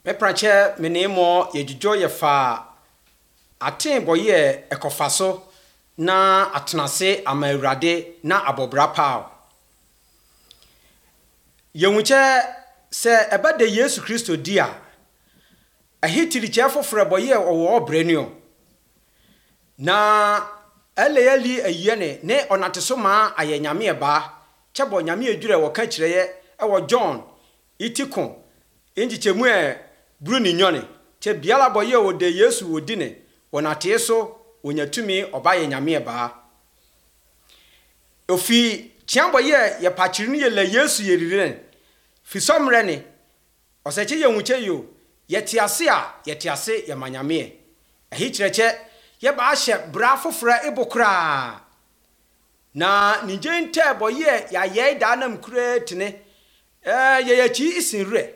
Me prache menemo ye jujo ye fa aten boye ekofaso na atenase ama Awurade na abobra paw. Ye nwuche se ebede Yesu Kristo dia ahitiri che foforo boye owo obrenio na eleyali ayene ne onateso ma ayanyame eba chebo nyame adwure wo ka kireye ewo John itikon enjichemu Bruni nyone che biala boye ode Yesu odine wonate so onyatumi obaye nyame eba ofi chiamboye ye pachiri ye la Yesu yerire fi somre ne oseche ye nwuche yo yetiase ye manyame ehi kireche ye ba hye bra fofora ebokra na nijente boye ya ye da nam kuretine ye yachi isinre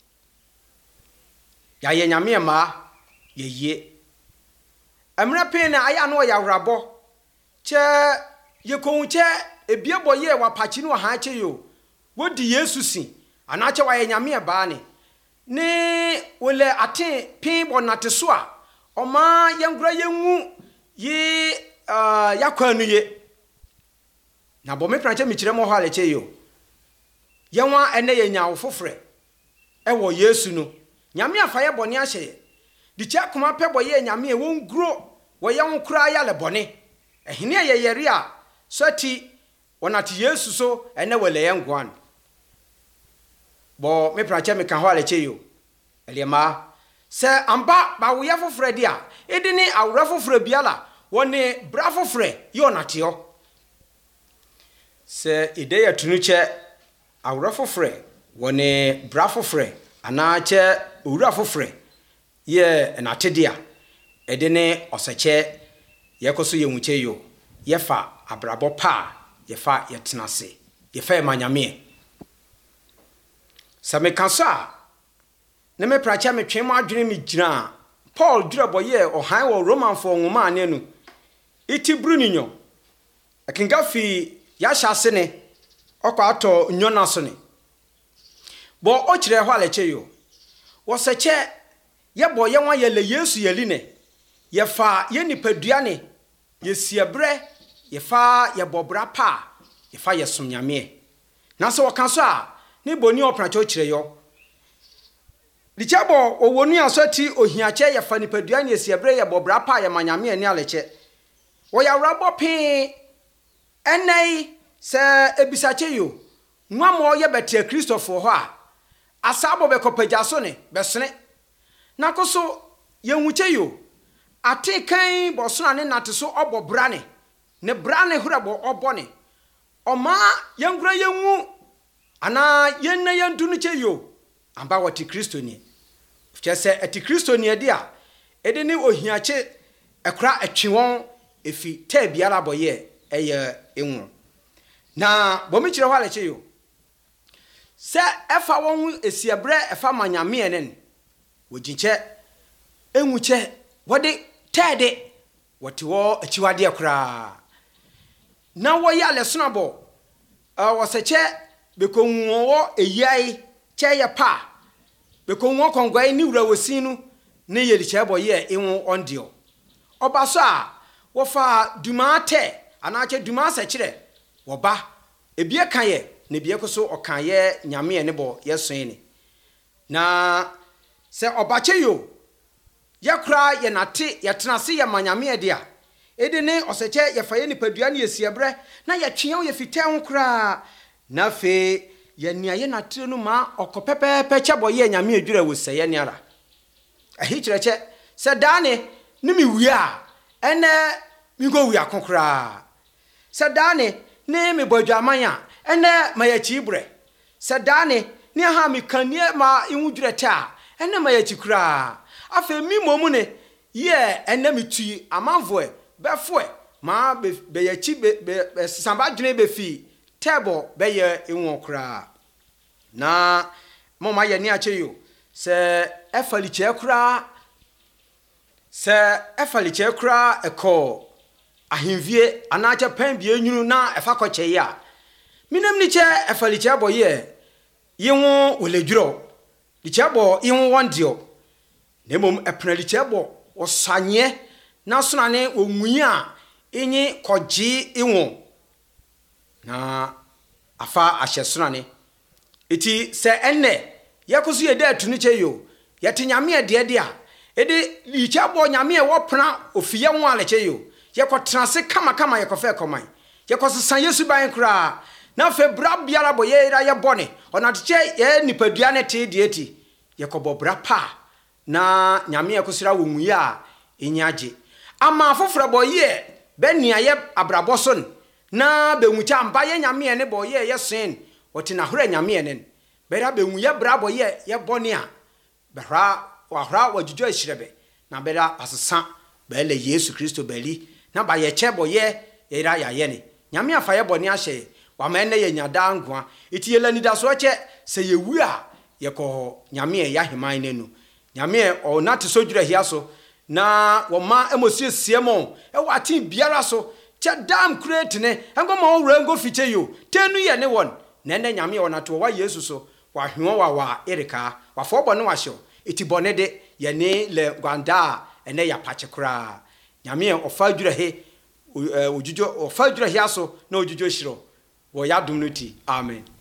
ya ye nyame ma ye ye amra pe na aya no ya wrabo che ye konche ebie boye wa pachi no ha che yo wodi Yesu si anache wa ye nyame ba ne wole aten pin bonate so a oma yengura yenwu ye yakwanu ye na bo me pranche mi kire mo ho aleche yo yenwa ene ye nyawo fofore ewo Yesu no nyame afaye bone ahye di cha kuma pe boye nyame wonguro wo ye wonkura ya le bone ehine ye yere a soti wonate Yesu so ene wole yengwan bo me pranche me kan ho aleche yo eliema se amba ba wo ye fofore dia edini awra fofore biala woni bra fofore yo nateo se ideya tunuche awra fofore woni bra fofore anache owura fofore ye natedia edini oseche ye koso ye nwuche yo ye fa abrabo pa ye fa ye tenase ye fa manyame sa me kansa ne me pracha me twem adwene me gina Paul dura boye ohan wo Roman fo nwoma ane nu iti bruninyo akinga fi ya hyase ne okwa ato nyona so ne bo o kire ho aleche yo wo seche ye boye nwa ye le Yesu yeli ne ye fa ye nipadua ne ye siebre ye fa ye bobra pa ye fa ye somnyame na so wokan so a ne boni opracha o kire yo Lichabo owonu asoti ohiache ye fa nipadua ne siebre ye bobra pa ye manyame ani aleche wo ya wrabo pin enei se ebisache yo nwamo ye bete Kristofo ho a asabo be kopaja so ne besene nakoso ye nwuche yo ate kan bosona ne nateso obobra ne bra ne hurabo obone oma yengura yenwu ana yenna yendunu che yo amba wati Kristo ni fchese ati Kristo ni dia edeni ohiache ekra atwewon efi ta biara boye eye enwu na bomi kire ho aleche yo se efa won esiebre efa manyame enen wojinche enwuche wode tede wotiwo achiwade ekra na wo ya lesonabo woseche bekonwo eyai cheye pa bekonwo kongwai ni wura wosinu ne yeli chebo ye enwo ondio obaso a wo fa dumate anache dumase kire wo ba ebie kan ye ne bie koso okan ye nyame ne bo yeson ni na se obache yo yakra ye nate ye tenase ye manyame de a edene oseche ye fa ye nipadua ne yesiebre na ye twen ye fite ho kra na fe ye nia ye natire no ma okopepepe chebo ye nyame adwura woseye ne ara ahi kireche se dane ne mi wi a ene mi go wi akokra se dane ne mi bodwaman a ene mayachi bre se dane ne ha mi kanie ma inwudwure ta ene mayachi kra afa mi momu ne ye ene mi tui amanvoe befoe ma be yachi be samba dwene be fi table be ye enwo kra na mama ye ni ache yo se efaliche kra eko ahimvie anache pan bie nyunu na efa koche ya minem ni che efaliche boye ye wo oledwuro lichebo in one dio nemom epna lichebo osanye na sonane onwia inyi koji iwo na afa ahyesonane iti se enne yakoso yeda atunu cheyo yete nyame de a edi lichebo nyame wo pna ofiye ho alecheyo yekotrase kama yekofa ekoman yekosesan Yesu ban kra na fe bra biara boye ira ye bone onateche ye nipadua ne te de eti yekobo bra pa na nyame yakosira wonwu ya enyaje ama afofra boye benia ye abraboson na benwucha mba ye nyame ne boye ye sen otina hore nyame ne bera benwu ye bra boye ye bone a behra wahra wajujo ahirebe na bera asesa bele Yesu Kristo beli na ba ye chebo ye ira ya ye ne nyame afa ye bone ahye wa ma ene ye nyada ngwa iti ye lani da so che se ye wu a ye ko nyame ya heman ne nu nyame o na te so dwura hia so na wo ma emosie siemo e wa tin biara so che dam create ne engo ma wo rengo fiche yo tenu ye ne won na ene nyame o na to wa Yesu so wa hwe wa erika wa fo bone wa hye iti bone de ye ne le gwanda ene ya pache kra nyame o fa dwura he ojujo o fa dwura hia so na ojujo hiro wo ya dum no ti amen.